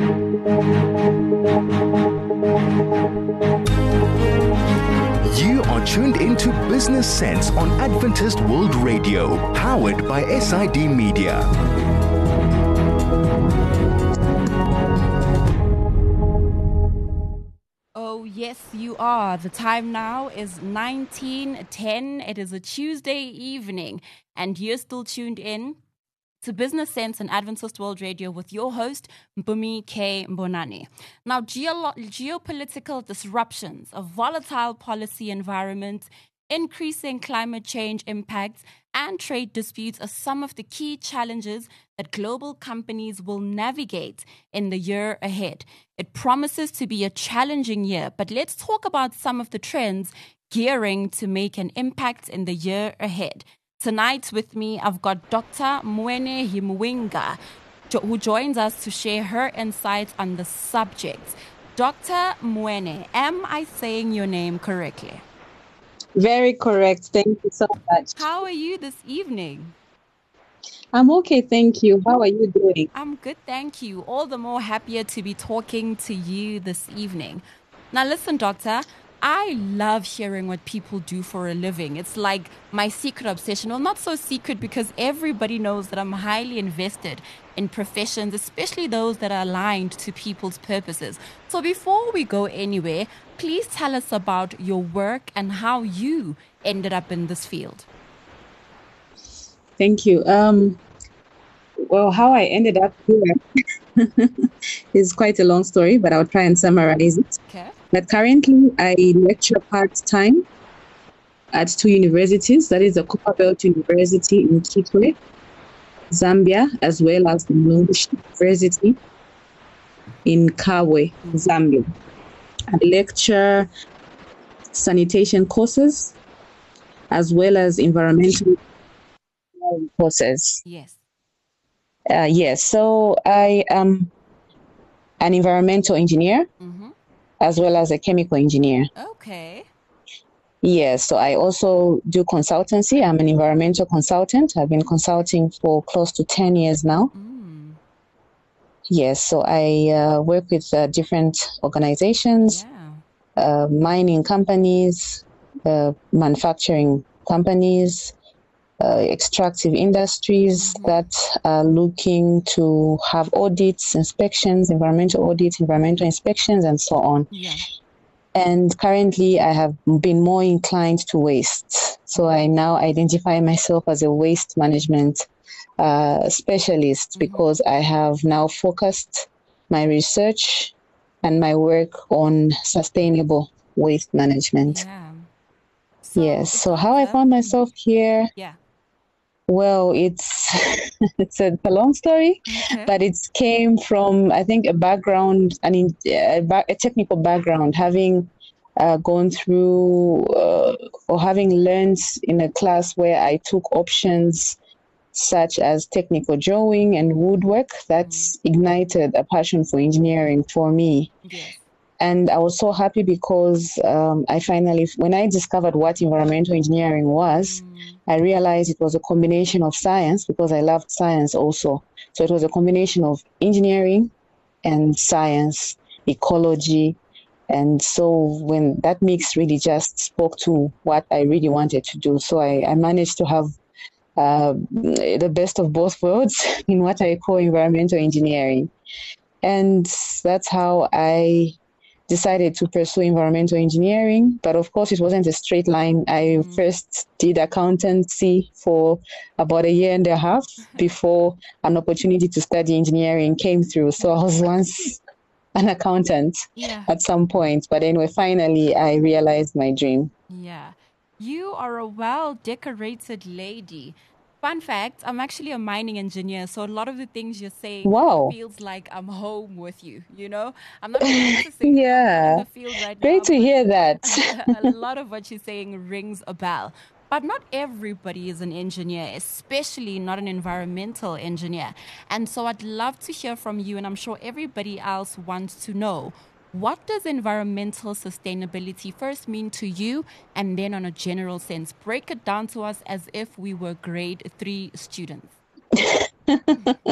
You are tuned into Business Sense on Adventist World Radio, powered by SID Media. Oh, yes, you are. The time now is 19:10. It is a Tuesday evening, and you're still tuned in to Business Sense and Adventist World Radio with your host, Mpumi K. Mbonani. Now, geopolitical disruptions, a volatile policy environment, increasing climate change impacts, and trade disputes are some of the key challenges that global companies will navigate in the year ahead. It promises to be a challenging year, but let's talk about some of the trends gearing to make an impact in the year ahead. Tonight with me, I've got Dr. Mwene Himwinga, who joins us to share her insights on the subject. Dr. Mwene, am I saying your name correctly? Very correct. Thank you so much. How are you this evening? I'm okay, thank you. How are you doing? I'm good, thank you. All the more happier to be talking to you this evening. Now listen, Doctor, I love hearing what people do for a living. It's like my secret obsession. Well, not so secret because everybody knows that I'm highly invested in professions, especially those that are aligned to people's purposes. So before we go anywhere, please tell us about your work and how you ended up in this field. Thank you. Well, how I ended up here is quite a long story, but I'll try and summarize it. Okay. But currently, I lecture part-time at two universities. That is the Copperbelt University in Kitwe, Zambia, as well as the Mulungushi University in Kabwe, Zambia. I lecture sanitation courses as well as environmental courses. Yes. Yes. So I am an environmental engineer. Mm-hmm. As well as a chemical engineer. Okay. Yes, so I also do consultancy. I'm an environmental consultant. I've been consulting for close to 10 years now. Yes, so I work with different organizations, mining companies, manufacturing companies, extractive industries that are looking to have audits, inspections, environmental audits, environmental inspections, and so on. Yeah. And currently, I have been more inclined to waste. So I now identify myself as a waste management specialist because I have now focused my research and my work on sustainable waste management. Yeah. Yes. So how I found myself here. Yeah. Well, it's a long story, but it came from, I think, a background, a technical background, having gone through or having learned in a class where I took options such as technical drawing and woodwork. That's ignited a passion for engineering for me. Yes. And I was so happy because I finally, when I discovered what environmental engineering was, I realized it was a combination of science because I loved science also. So it was a combination of engineering and science, ecology. And so when that mix really just spoke to what I really wanted to do. So I managed to have the best of both worlds in what I call environmental engineering. And that's how I decided to pursue environmental engineering, but of course it wasn't a straight line. I first did accountancy for about a year and a half before an opportunity to study engineering came through. So I was once an accountant at some point, but anyway, finally I realized my dream. Yeah. You are a well-decorated lady. Fun fact, I'm actually a mining engineer, so a lot of the things you're saying feels like I'm home with you, you know? I'm not practicing in the field right now. Great to hear that. A lot of what you're saying rings a bell. But not everybody is an engineer, especially not an environmental engineer. And so I'd love to hear from you, and I'm sure everybody else wants to know, what does environmental sustainability first mean to you, and then on a general sense? Break it down to us as if we were grade 3 students.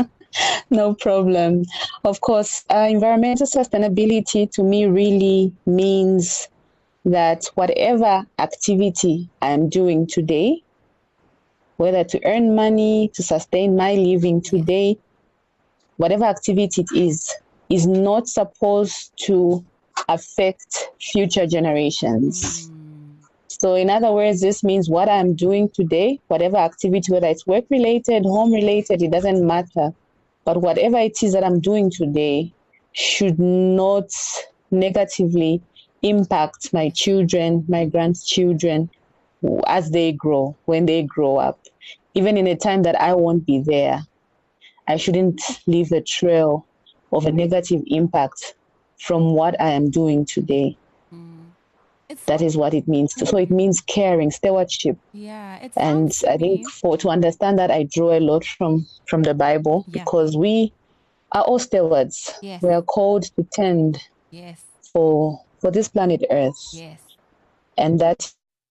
No problem. Of course, environmental sustainability to me really means that whatever activity I'm doing today, whether to earn money, to sustain my living today, whatever activity it is not supposed to affect future generations. So in other words, this means what I'm doing today, whatever activity, whether it's work-related, home-related, it doesn't matter. But whatever it is that I'm doing today should not negatively impact my children, my grandchildren, as they grow, when they grow up. Even in a time that I won't be there, I shouldn't leave a trail of a negative impact from what I am doing today. That is what it means. So it means caring, stewardship. Yeah, and I think to understand that, I draw a lot from the Bible, because we are all stewards. Yes. We are called to tend for this planet Earth. Yes. And that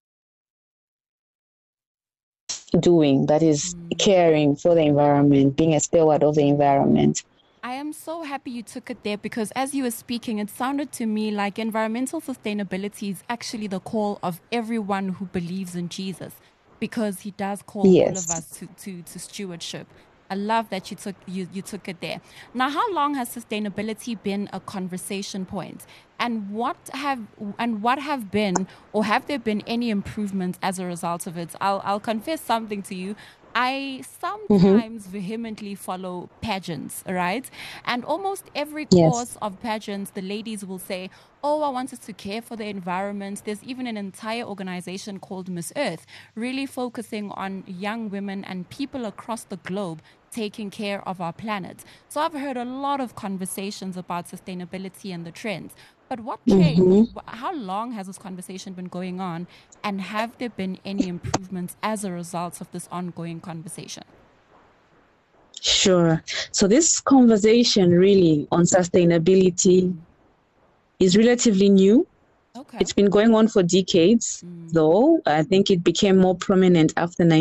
is caring for the environment, being a steward of the environment. I am so happy you took it there, because as you were speaking, it sounded to me like environmental sustainability is actually the call of everyone who believes in Jesus, because he does call all of us to stewardship. I love that you took it there. Now, how long has sustainability been a conversation point? And what have been, or have there been any improvements as a result of it? I'll confess something to you. I sometimes vehemently follow pageants, right? And almost every course of pageants, the ladies will say, oh, I want us to care for the environment. There's even an entire organization called Miss Earth, really focusing on young women and people across the globe taking care of our planet. So I've heard a lot of conversations about sustainability and the trends. But what changed? How long has this conversation been going on? And have there been any improvements as a result of this ongoing conversation? Sure. So this conversation really on sustainability is relatively new. Okay. It's been going on for decades, though. I think it became more prominent after the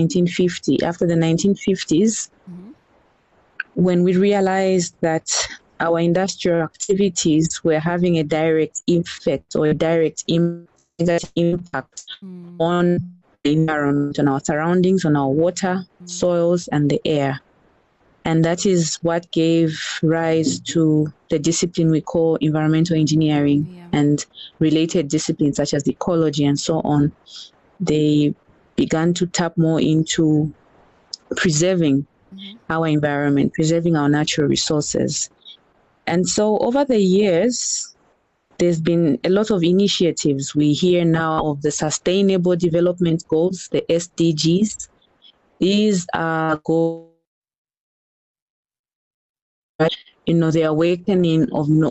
1950s, when we realized that our industrial activities were having a direct effect or a direct impact on the environment, on our surroundings, on our water, soils, and the air. And that is what gave rise to the discipline we call environmental engineering and related disciplines such as ecology and so on. They began to tap more into preserving our environment, preserving our natural resources. And so over the years, there's been a lot of initiatives. We hear now of the Sustainable Development Goals, the SDGs. These are goals, the awakening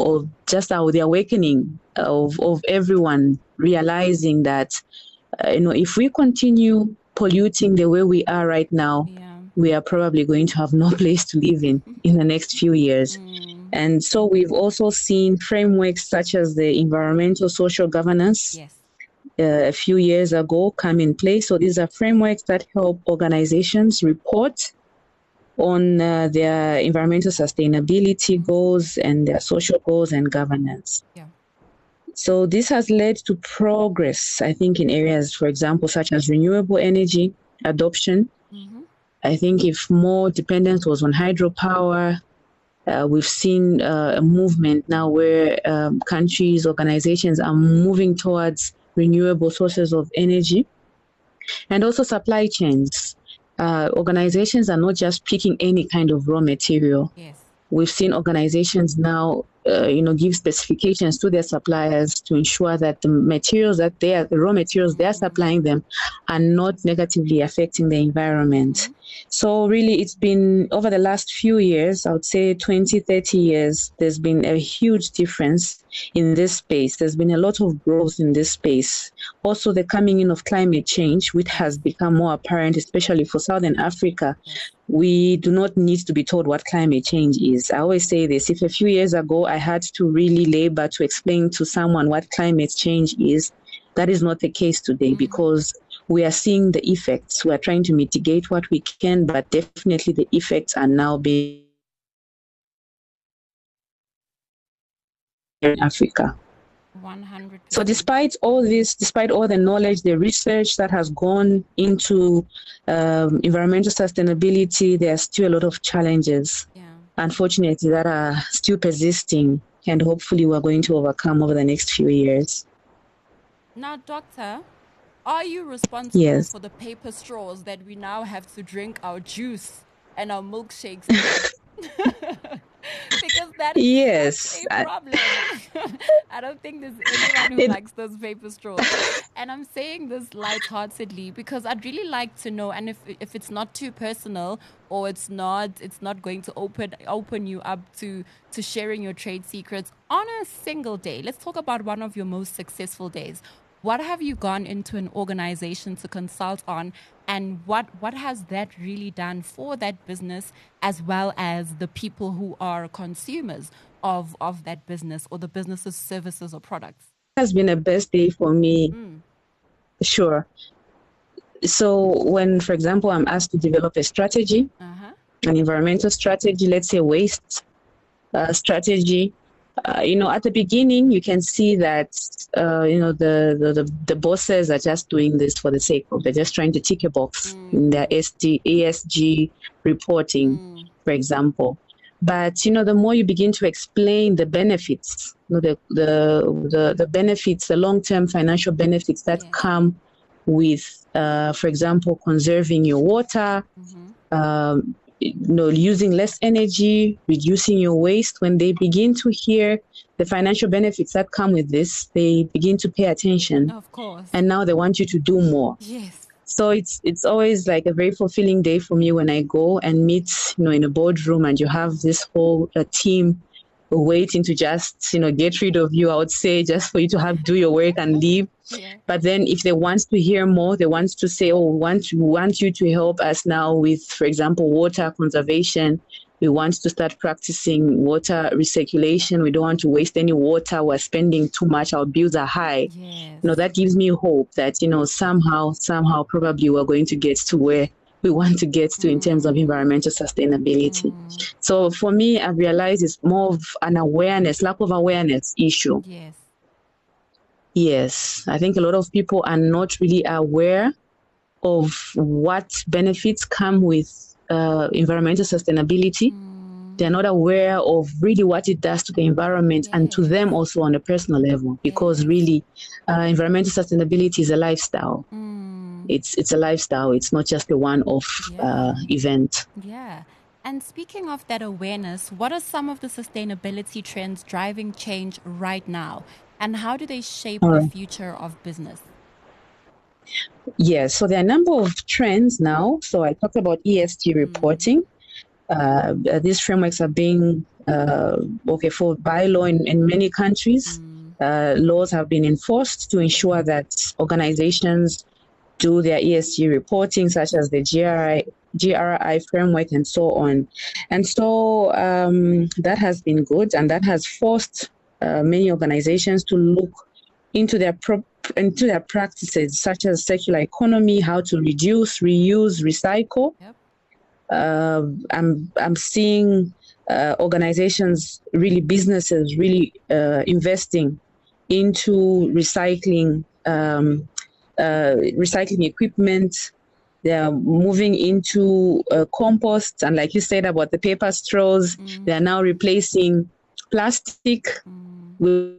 of everyone realizing that, if we continue polluting the way we are right now, we are probably going to have no place to live in the next few years. And so we've also seen frameworks such as the environmental social governance a few years ago come in place. So these are frameworks that help organizations report on their environmental sustainability goals and their social goals and governance. So this has led to progress, I think, in areas, for example, such as renewable energy adoption. I think if more dependence was on hydropower, we've seen a movement now where countries, organizations are moving towards renewable sources of energy, and also supply chains. Organizations are not just picking any kind of raw material. We've seen organizations now, give specifications to their suppliers to ensure that the raw materials they are supplying them are not negatively affecting the environment. So really, it's been over the last few years, I would say 20, 30 years, there's been a huge difference in this space. There's been a lot of growth in this space. Also, the coming in of climate change, which has become more apparent, especially for Southern Africa. We do not need to be told what climate change is. I always say this, if a few years ago I had to really labor to explain to someone what climate change is, that is not the case today, because we are seeing the effects. We are trying to mitigate what we can, but definitely the effects are now being in Africa. 100%. So despite all this, despite all the knowledge, the research that has gone into environmental sustainability, there are still a lot of challenges, unfortunately, that are still persisting, and hopefully we're going to overcome over the next few years. Now, Doctor, are you responsible Yes. for the paper straws that we now have to drink our juice and our milkshakes? Because that is Yes. a problem. I don't think there's anyone who likes those paper straws. And I'm saying this lightheartedly because I'd really like to know, and if it's not too personal or it's not going to open you up to sharing your trade secrets, on a single day, let's talk about one of your most successful days. What have you gone into an organization to consult on, and what has that really done for that business as well as the people who are consumers of that business or the business's services or products? It has been a best day for me, sure. So when, for example, I'm asked to develop a strategy, an environmental strategy, let's say waste strategy, at the beginning, you can see that, the bosses are just doing this for the sake of, they're just trying to tick a box in their ESG reporting, for example. But, the more you begin to explain the benefits, the benefits, the long-term financial benefits that come with, for example, conserving your water, using less energy, reducing your waste, when they begin to hear the financial benefits that come with this, they begin to pay attention. Of course. And now they want you to do more. Yes. So it's always like a very fulfilling day for me when I go and meet, in a boardroom, and you have this whole team waiting to just, get rid of you, I would say, just for you to do your work and leave. Yeah. But then if they want to hear more, they want to say, we want you to help us now with, for example, water conservation. We want to start practicing water recirculation. We don't want to waste any water. We're spending too much. Our bills are high. Yes. That gives me hope that, somehow probably we're going to get to where we want to get to in terms of environmental sustainability. So for me, I've realized it's more of an lack of awareness issue. Yes, I think a lot of people are not really aware of what benefits come with environmental sustainability. They're not aware of really what it does to the environment and to them also on a personal level, because really environmental sustainability is a lifestyle. It's a lifestyle. It's not just a one-off event. Yeah. And speaking of that awareness, what are some of the sustainability trends driving change right now? And how do they shape the future of business? Yes, so there are a number of trends now. So I talked about ESG reporting. These frameworks are being, for by law in many countries. Laws have been enforced to ensure that organizations do their ESG reporting, such as the GRI framework and so on. And so that has been good, and that has forced many organizations to look into their practices, such as circular economy, how to reduce, reuse, recycle. I'm seeing organizations, really businesses, really investing into recycling equipment. They are moving into compost, and like you said about the paper straws, they are now replacing plastic with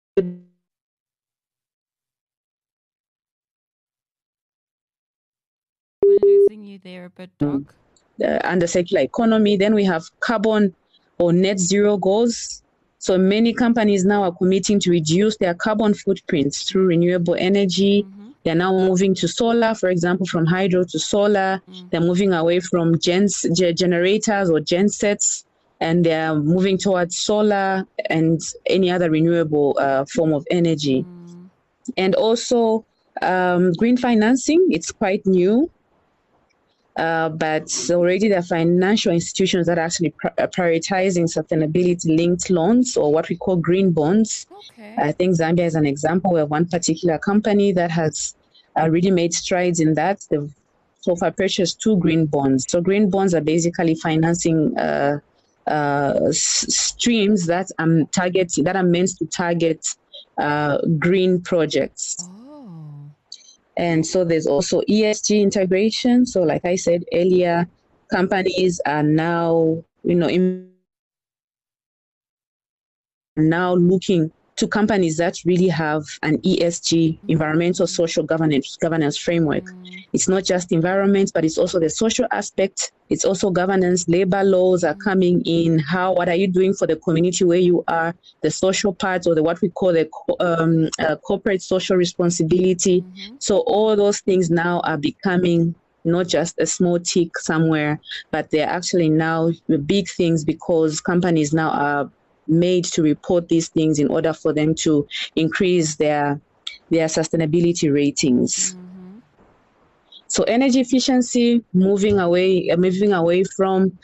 We're losing you there a bit, Doc. Under circular economy. Then we have carbon or net zero goals. So many companies now are committing to reduce their carbon footprints through renewable energy. They're now moving to solar, for example, from hydro to solar. They're moving away from generators or gensets, and they're moving towards solar and any other renewable form of energy. And also green financing, it's quite new. But already there are financial institutions that are actually prioritizing sustainability-linked loans, or what we call green bonds. I think Zambia is an example. We have one particular company that has really made strides in that. They've so far purchased 2 green bonds. So green bonds are basically financing streams that are meant to target green projects. Oh. And so there's also ESG integration. So like I said earlier, companies are now, now looking to companies that really have an ESG, environmental social governance framework. It's not just environment, but it's also the social aspect. It's also governance. Labor laws are coming in. What are you doing for the community where you are? The social part, or what we call the corporate social responsibility. So all those things now are becoming not just a small tick somewhere, but they're actually now the big things, because companies now are made to report these things in order for them to increase their sustainability ratings. So energy efficiency, moving away from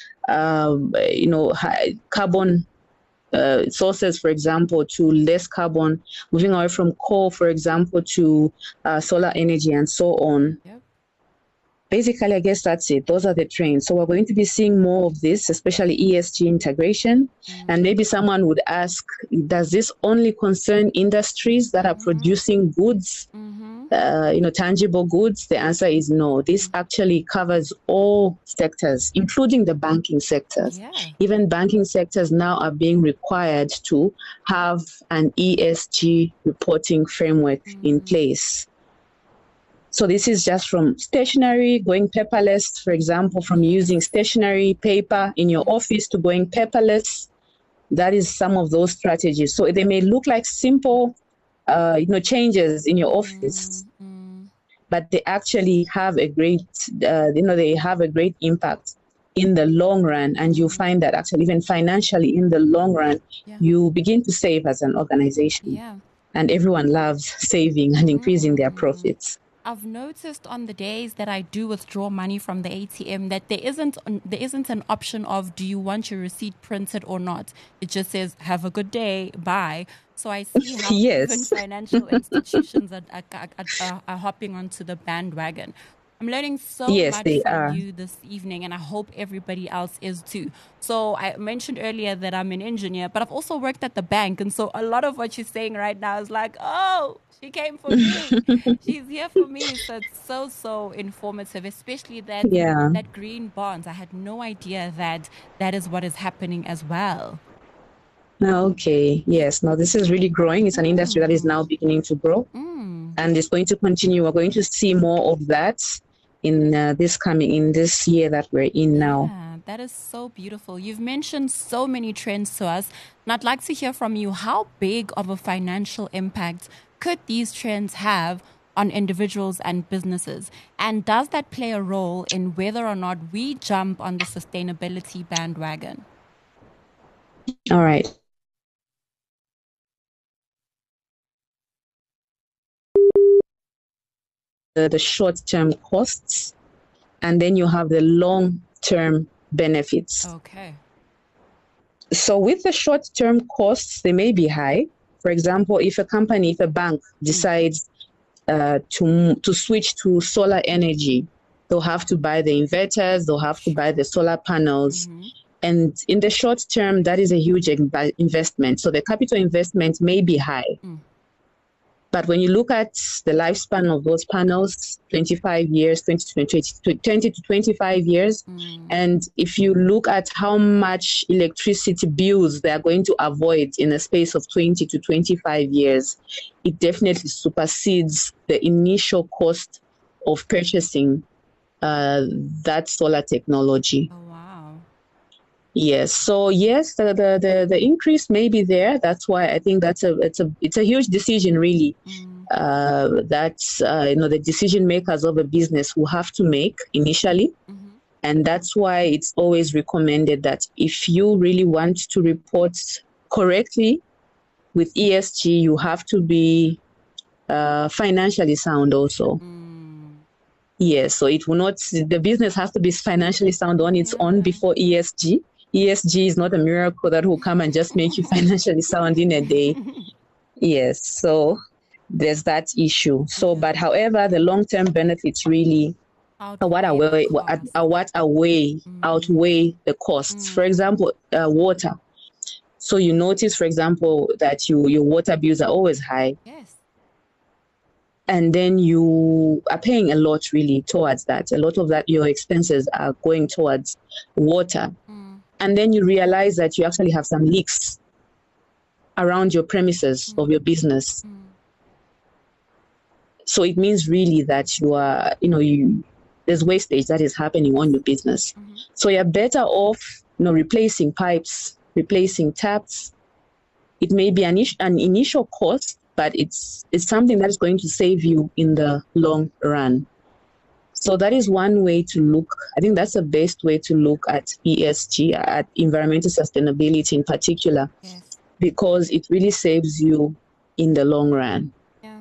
carbon sources, for example, to less carbon, moving away from coal, for example, to solar energy and so on. Yep. Basically, I guess that's it. Those are the trends. So we're going to be seeing more of this, especially ESG integration. And maybe someone would ask, does this only concern industries that are producing goods, tangible goods? The answer is no. This actually covers all sectors, including the banking sectors. Yeah. Even banking sectors now are being required to have an ESG reporting framework in place. So this is just from stationery, going paperless, for example, from using stationery paper in your office to going paperless. That is some of those strategies. So they may look like simple, changes in your office, but they actually have a great, they have a great impact in the long run. And you find that actually even financially in the long run, you begin to save as an organization. Yeah. And everyone loves saving and increasing their profits. I've noticed on the days that I do withdraw money from the ATM that there isn't an option of, do you want your receipt printed or not? It just says, have a good day, bye. So I see how even financial institutions are hopping onto the bandwagon. I'm learning so much from you this evening, and I hope everybody else is too. So I mentioned earlier that I'm an engineer, but I've also worked at the bank. And so a lot of what you're saying right now is like, oh, she came for me. She's here for me. So it's so informative, especially that green bonds. I had no idea that is what is happening as well. Okay. Yes. No, this is really growing. It's an industry that is now beginning to grow. And it's going to continue. We're going to see more of that in this year that we're in now. Yeah, that is so beautiful. You've mentioned so many trends to us, and I'd like to hear from you. How big of a financial impact could these trends have on individuals and businesses? And does that play a role in whether or not we jump on the sustainability bandwagon? All right. The short-term costs, and then you have the long-term benefits. Okay. So with the short-term costs, they may be high. For example, if a bank decides to switch to solar energy, they'll have to buy the inverters, they'll have to buy the solar panels. And in the short term, that is a huge investment. So the capital investment may be high. But when you look at the lifespan of those panels, 25 years, 20 to 25 years, and if you look at how much electricity bills they are going to avoid in a space of 20 to 25 years, it definitely supersedes the initial cost of purchasing that solar technology. Oh, wow. Yes. So yes, the increase may be there. That's why I think it's a huge decision, really. The decision makers of a business will have to make initially, and that's why it's always recommended that if you really want to report correctly with ESG, you have to be financially sound also. Yes. So it will not. The business has to be financially sound on its own before ESG. ESG is not a miracle that will come and just make you financially sound in a day. Yes, so there's that issue. So, but however, the long-term benefits really outweigh the costs. For example, water. So you notice, for example, that your water bills are always high. Yes. And then you are paying a lot really towards that. A lot of that, your expenses are going towards water. And then you realize that you actually have some leaks around your premises of your business. So it means really that you are, there's wastage that is happening on your business. So you're better off, replacing pipes, replacing taps. It may be an initial cost, but it's something that is going to save you in the long run. So that is one way to look. I think that's the best way to look at ESG, at environmental sustainability in particular, because it really saves you in the long run.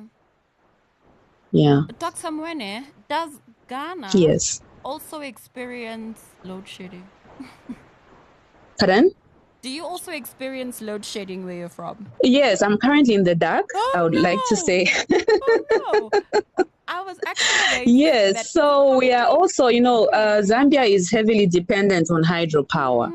Yeah. Dr. Mwene, does Ghana also experience load shedding? Pardon? Do you also experience load shedding where you're from? Yes, I'm currently in the dark. I would like to say. Oh, no. I was actually yes, so we are also, Zambia is heavily dependent on hydropower.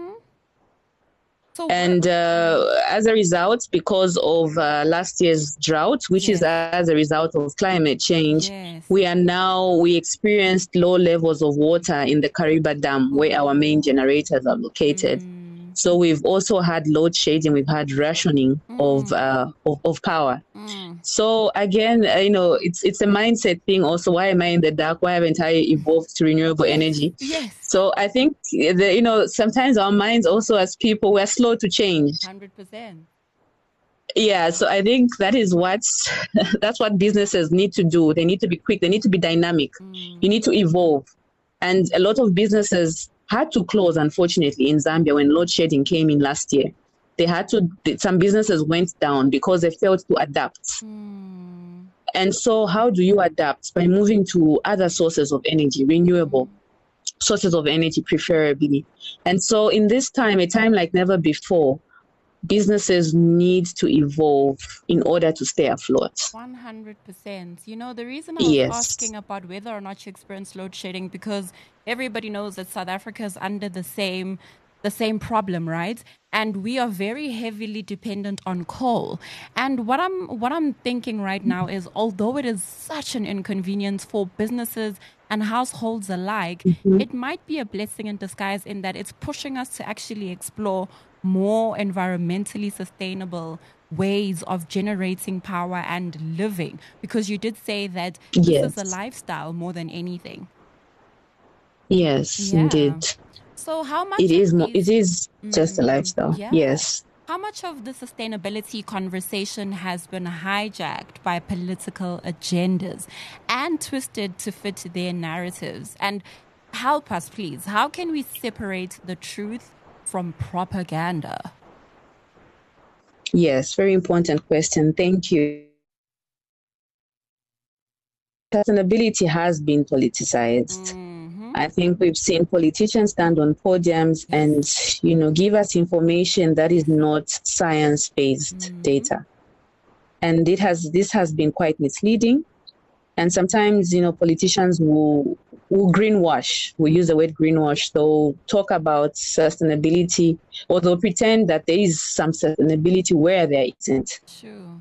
So and as a result, because of last year's drought, which is as a result of climate change, we experienced low levels of water in the Kariba Dam, where our main generators are located. So we've also had load shedding, we've had rationing of power. So again, it's a mindset thing also. Why am I in the dark? Why haven't I evolved to renewable energy? Yes. So I think, sometimes our minds also as people, we're slow to change. 100%. Yeah, so I think that's what businesses need to do. They need to be quick. They need to be dynamic. You need to evolve. And a lot of businesses had to close, unfortunately, in Zambia when load shedding came in last year. Some businesses went down because they failed to adapt. And so how do you adapt? By moving to other sources of energy, renewable sources of energy preferably. And so in this time, a time like never before, businesses need to evolve in order to stay afloat. 100%. The reason I was asking about whether or not you experience load shedding, because everybody knows that South Africa is under the same problem, right? And we are very heavily dependent on coal. And what I'm thinking right now is, although it is such an inconvenience for businesses and households alike, it might be a blessing in disguise in that it's pushing us to actually explore more environmentally sustainable ways of generating power and living, because you did say that this is a lifestyle more than anything. Yes, indeed. So how much it is just a lifestyle. Yes. How much of the sustainability conversation has been hijacked by political agendas and twisted to fit their narratives? And help us, please. How can we separate the truth from propaganda? Yes, very important question. Thank you. Sustainability has been politicized. I think we've seen politicians stand on podiums and, give us information that is not science-based data. And this has been quite misleading. And sometimes, politicians will greenwash. We use the word greenwash. They'll talk about sustainability, or they'll pretend that there is some sustainability where there isn't. Sure.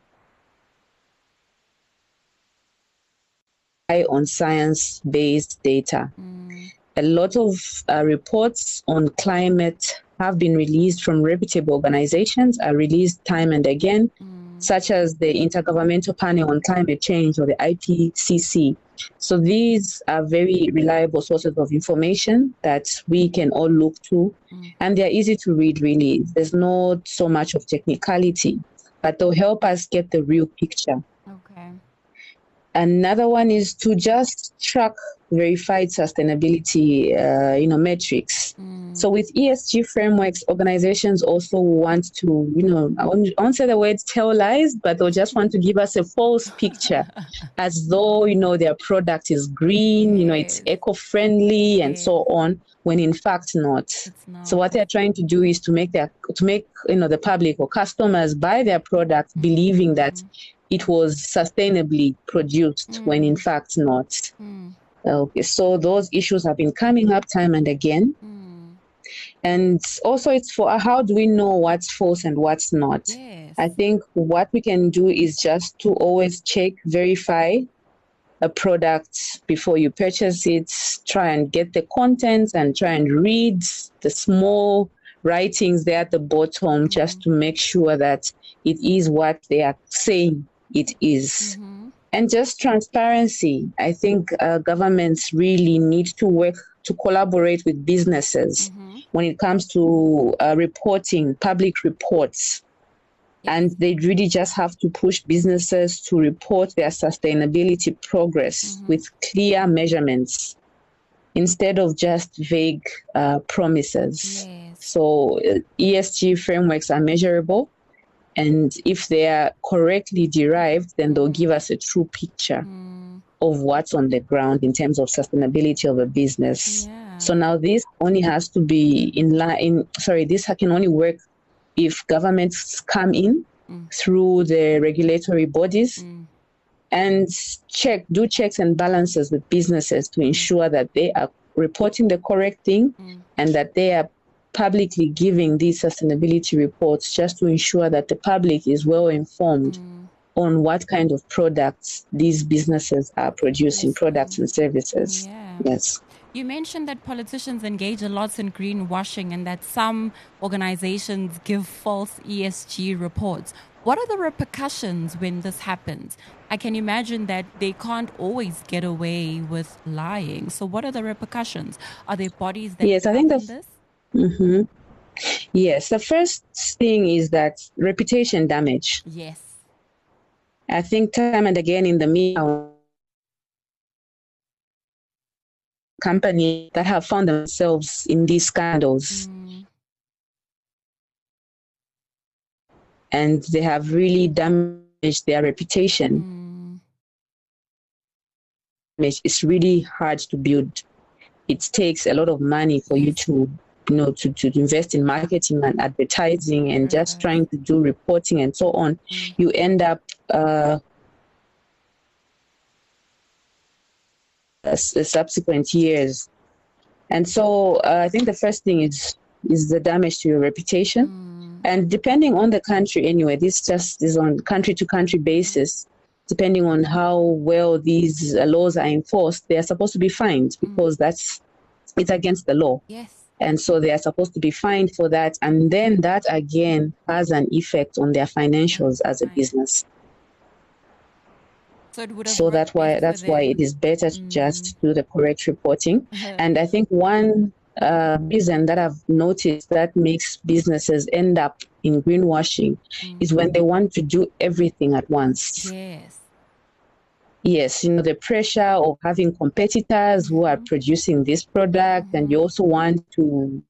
On science-based data. A lot of reports on climate have been released from reputable organizations, are released time and again, such as the Intergovernmental Panel on Climate Change, or the IPCC. So these are very reliable sources of information that we can all look to, and they're easy to read, really. There's not so much of technicality, but they'll help us get the real picture. Okay. Another one is to just track verified sustainability, metrics. So with ESG frameworks, organizations also want to, I won't say the word tell lies, but they'll just want to give us a false picture as though, their product is green, it's eco-friendly and so on, when in fact not. So what they're trying to do is to make the public or customers buy their product believing that it was sustainably produced when in fact not. Okay, so those issues have been coming up time and again. And also it's for how do we know what's false and what's not? Yes. I think what we can do is just to always check, verify a product before you purchase it, try and get the contents and try and read the small writings there at the bottom just to make sure that it is what they are saying it is. And just transparency. I think governments really need to work to collaborate with businesses when it comes to reporting, public reports. And they really just have to push businesses to report their sustainability progress with clear measurements instead of just vague promises. So ESG frameworks are measurable. And if they are correctly derived, then they'll give us a true picture of what's on the ground in terms of sustainability of a business. So now this only has to be this can only work if governments come in through the regulatory bodies and do checks and balances with businesses to ensure that they are reporting the correct thing and that they are publicly giving these sustainability reports just to ensure that the public is well informed on what kind of products these businesses are producing, products and services. Yes. You mentioned that politicians engage a lot in greenwashing and that some organizations give false ESG reports. What are the repercussions when this happens? I can imagine that they can't always get away with lying. So what are the repercussions? Are there bodies that this? Yes, the first thing is that reputation damage. Yes. I think time and again in the media, companies that have found themselves in these scandals and they have really damaged their reputation. It's really hard to build. It takes a lot of money for you to invest in marketing and advertising and just trying to do reporting and so on. You end up subsequent years. And so I think the first thing is the damage to your reputation. And depending on the country anyway, this just is on country to country basis. Depending on how well these laws are enforced, they are supposed to be fined because it's against the law. Yes. And so they are supposed to be fined for that. And then that again has an effect on their financials as a business. So that's why it is better to just do the correct reporting. And I think one reason that I've noticed that makes businesses end up in greenwashing is when they want to do everything at once. Yes, the pressure of having competitors who are producing this product, and you also want to,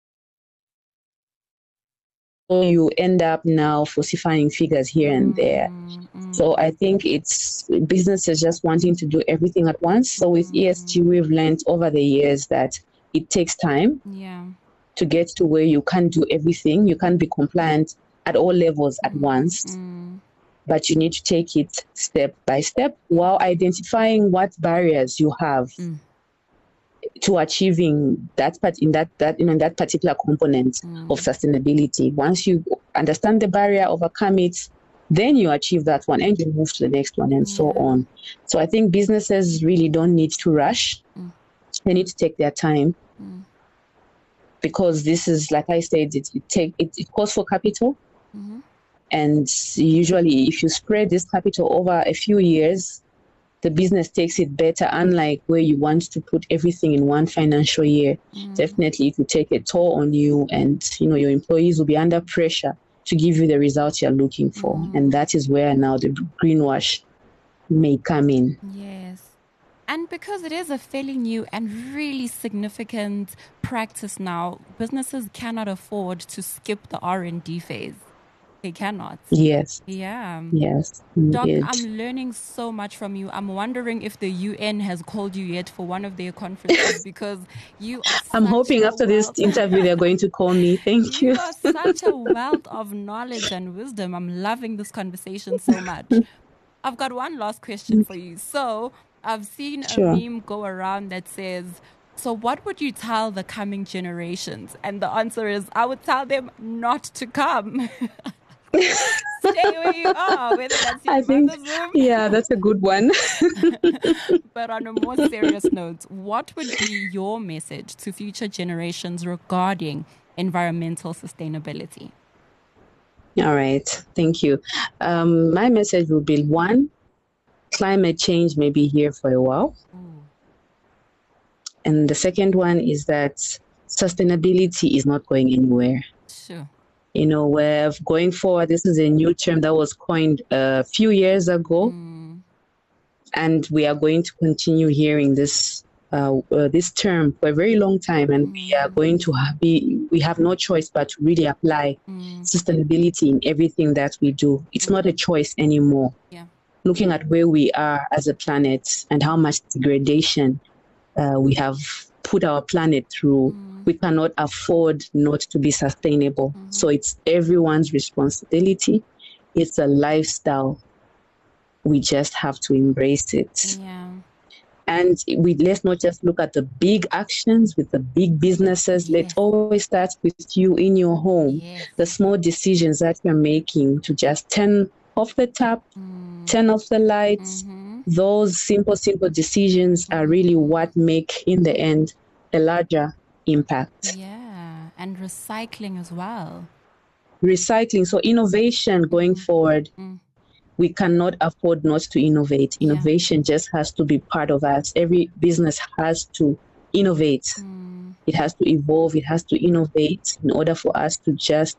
you end up now falsifying figures here and there. So I think it's businesses just wanting to do everything at once. So with ESG, we've learned over the years that it takes time to get to where you can't do everything. You can't be compliant at all levels at once. But you need to take it step by step while identifying what barriers you have to achieving that part in that particular component of sustainability. Once you understand the barrier, overcome it, then you achieve that one and you move to the next one and so on. So I think businesses really don't need to rush. They need to take their time because this is, like I said, it calls for capital. And usually if you spread this capital over a few years, the business takes it better, unlike where you want to put everything in one financial year. Definitely it will take a toll on you, and your employees will be under pressure to give you the results you're looking for. And that is where now the greenwash may come in. Yes. And because it is a fairly new and really significant practice now, businesses cannot afford to skip the R&D phase. They cannot. Yes. Yeah. Yes. Doc, Indeed. I'm learning so much from you. I'm wondering if the UN has called you yet for one of their conferences because you are I'm hoping after this interview they're going to call me. Thank you. You are such a wealth of knowledge and wisdom. I'm loving this conversation so much. I've got one last question for you. So I've seen Sure. a meme go around that says, so what would you tell the coming generations? And the answer is, I would tell them not to come. Stay where you are, whether that's your mother's womb. Yeah, that's a good one. But on a more serious note, what would be your message to future generations regarding environmental sustainability? All right. Thank you. My message will be, one, climate change may be here for a while. And the second one is that sustainability is not going anywhere. Sure. We're going forward. This is a new term that was coined a few years ago. And we are going to continue hearing this term for a very long time. And we are going to we have no choice but to really apply sustainability in everything that we do. It's not a choice anymore. Yeah. Looking at where we are as a planet and how much degradation we have put our planet through, we cannot afford not to be sustainable. So it's everyone's responsibility. It's a lifestyle. We just have to embrace it. Yeah. And let's not just look at the big actions with the big businesses. Let's always start with you in your home. The small decisions that you're making to just turn off the tap, turn off the lights. Those simple decisions are really what make, in the end, a larger impact. Yeah, and recycling as well. Recycling. So innovation going forward. We cannot afford not to innovate. Innovation just has to be part of us. Every business has to innovate. It has to evolve. It has to innovate in order for us to just,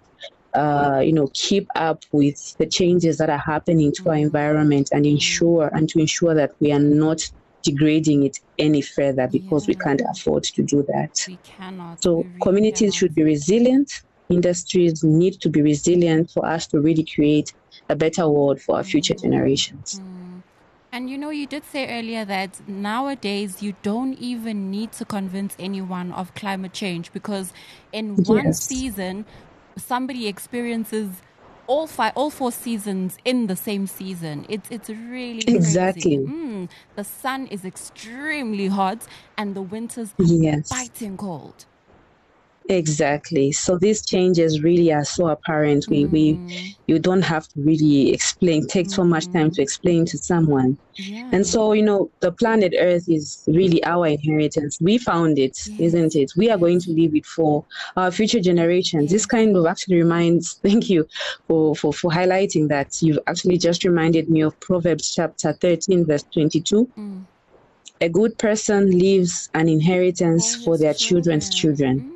keep up with the changes that are happening to our environment and to ensure that we are not degrading it any further, because we can't afford to do that. We cannot. So communities should be resilient. Industries need to be resilient for us to really create a better world for our future generations. And you did say earlier that nowadays you don't even need to convince anyone of climate change, because in one season, somebody experiences all 4 seasons in the same season. It's really crazy. Exactly. The sun is extremely hot and the winters are biting cold. Exactly. So these changes really are so apparent. You don't have to really take so much time to explain to someone. Yeah. And so, the planet Earth is really our inheritance. We found it, isn't it? We are going to leave it for our future generations. This kind of actually reminds, thank you for highlighting that. You've actually just reminded me of Proverbs chapter 13, verse 22. A good person leaves an inheritance for their children's children.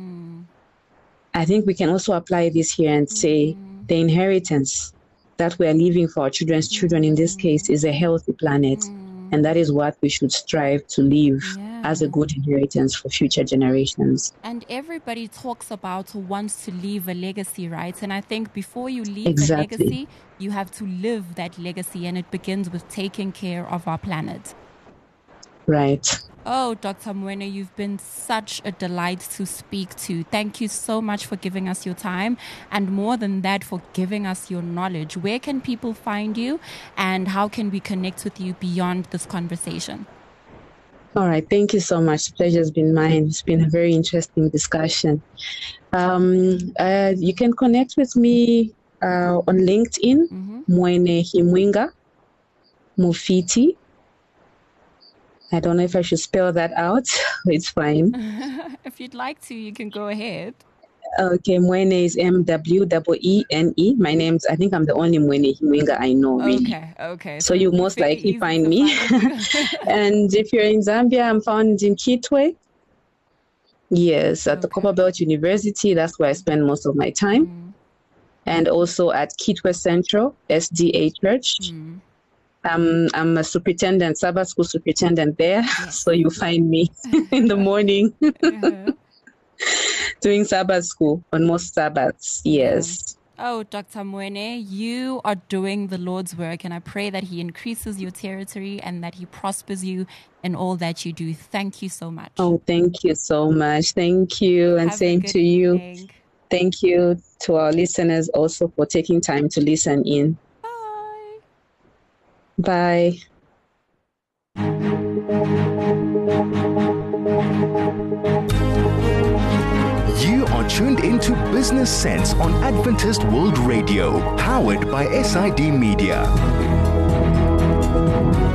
I think we can also apply this here and say the inheritance that we are leaving for our children's children in this case is a healthy planet. And that is what we should strive to leave as a good inheritance for future generations. And everybody talks about who wants to leave a legacy, right? And I think before you leave a legacy, you have to live that legacy. And it begins with taking care of our planet. Right. Oh, Dr. Moene, you've been such a delight to speak to. Thank you so much for giving us your time, and more than that, for giving us your knowledge. Where can people find you, and how can we connect with you beyond this conversation? All right. Thank you so much. The pleasure has been mine. It's been a very interesting discussion. You can connect with me on LinkedIn, Moene Himwinga Mufiti. I don't know if I should spell that out. It's fine. If you'd like to, you can go ahead. Okay, Moene is Mwene. My name's, I think I'm the only Moene Himwinga I know, really. Okay. So you most likely find me. And if you're in Zambia, I'm found in Kitwe. Yes, at the Copperbelt University. That's where I spend most of my time. And also at Kitwe Central, SDA Church. I'm a superintendent, Sabbath school superintendent there. So you find me in the morning doing Sabbath school on most Sabbaths. Yes. Oh, Dr. Moene, you are doing the Lord's work, and I pray that He increases your territory and that He prospers you in all that you do. Thank you so much. Oh, thank you so much. Thank you. And same to you. Evening. Thank you to our listeners also for taking time to listen in. Bye. Bye. You are tuned into Business Sense on Adventist World Radio, powered by SID Media.